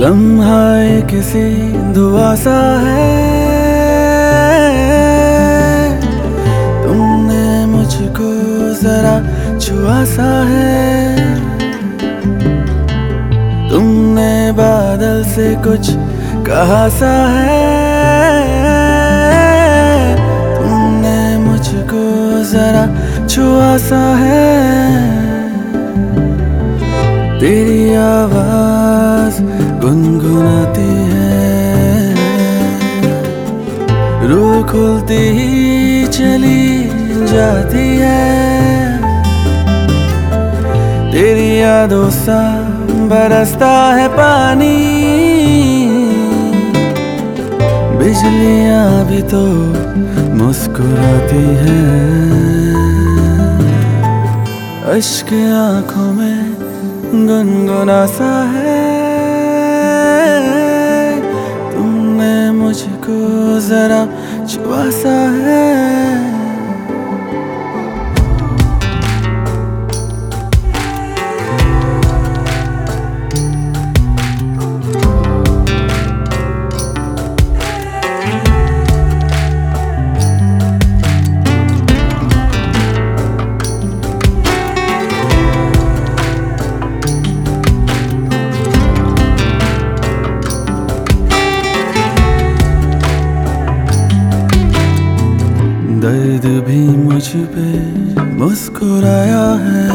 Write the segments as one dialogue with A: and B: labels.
A: लम्हा ये किसी दुआ सा है, तुमने मुझको जरा छुआ सा है। तुमने बादल से कुछ कहा सा है, तुमने मुझको जरा छुआ सा है। तेरी आवाज गुनगुनाती है, रूह खुलती ही चली जाती है। तेरी यादों सा बरसता है पानी, बिजलियां भी तो मुस्कुराती हैं। अश्क आंखों में गुनगुना सा है, तुमने मुझको जरा छुआ सा है। दर्द भी मुझ पे मुस्कुराया है,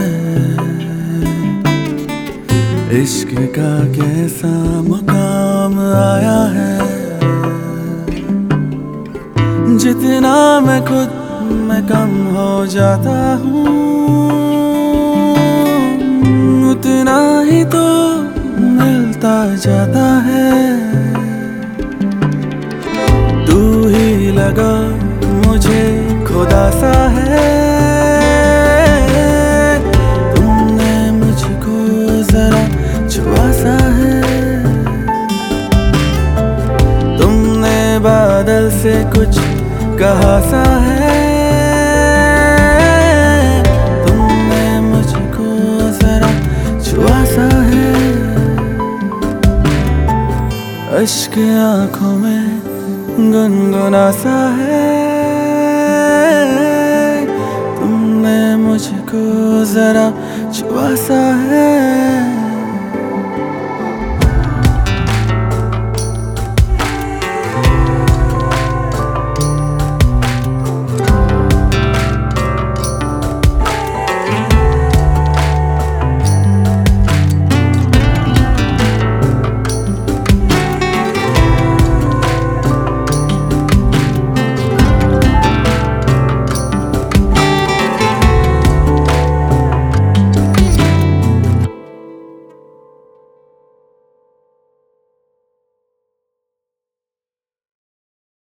A: इश्क का कैसा मुकाम आया है। जितना मैं खुद में कम हो जाता हूँ, उतना ही तो मिलता जाता है। तू ही लगा मुझे खुदा सा है, तुमने मुझको जरा छुआ सा है। तुमने बादल से कुछ कहा सा है, तुमने मुझको जरा छुआ सा है। अश्क आंखों में गुनगुना सा है, तुमने मुझको जरा छुआ सा है।